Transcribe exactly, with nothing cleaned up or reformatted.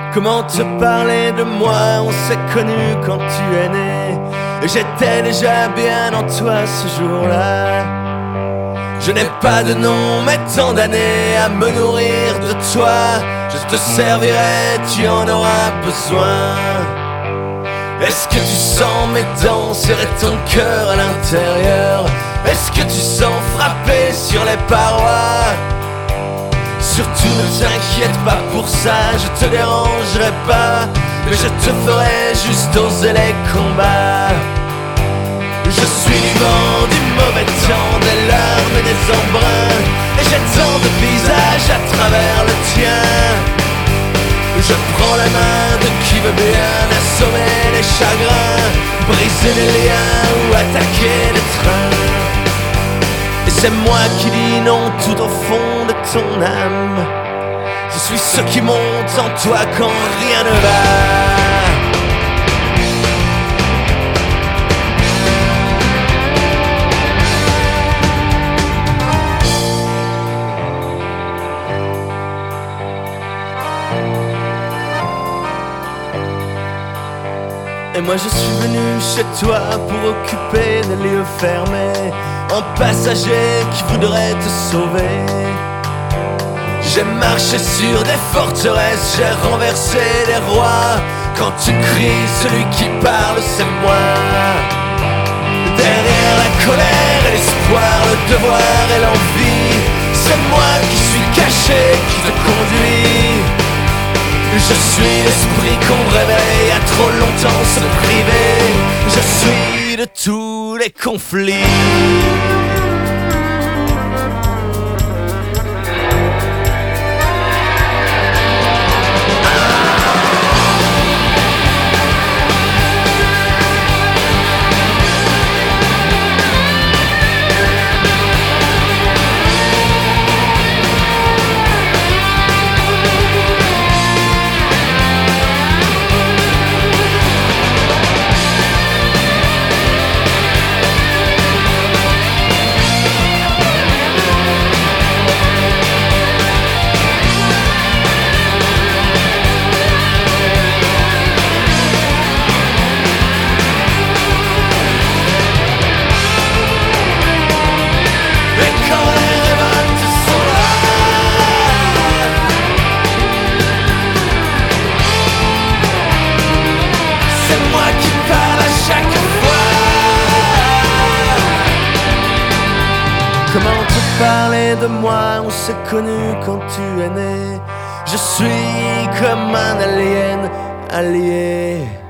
Comment te parler de moi? On s'est connus quand tu es né. Et j'étais déjà bien en toi ce jour-là. Je n'ai pas de nom, mais tant d'années à me nourrir de toi. Je te servirai, tu en auras besoin. Est-ce que tu sens mes dents serrer ton cœur à l'intérieur? Est-ce que tu sens frapper sur les parois? Surtout ne t'inquiète pas pour ça, je te dérangerai pas, mais je te ferai juste oser les combats. Je suis du vent, du mauvais temps, des larmes et des embruns, et j'ai tant de visages à travers le tien. Je prends la main de qui veut bien assommer les chagrins, briser les liens ou attaquer les trains. Et c'est moi qui dis non tout au fond de ton âme. Je suis ce qui monte en toi quand rien ne va. Et moi je suis venu chez toi pour occuper des lieux fermés, un passager qui voudrait te sauver. J'ai marché sur des forteresses, j'ai renversé des rois. Quand tu cries, celui qui parle c'est moi. Derrière la colère et l'espoir, le devoir et l'envie, c'est moi qui suis caché, qui te conduit. Je suis l'esprit qu'on réveille à trop longtemps se priver. Je suis de tous les conflits. Comment te parler de moi? On s'est connus quand tu es né. Je suis comme un alien allié.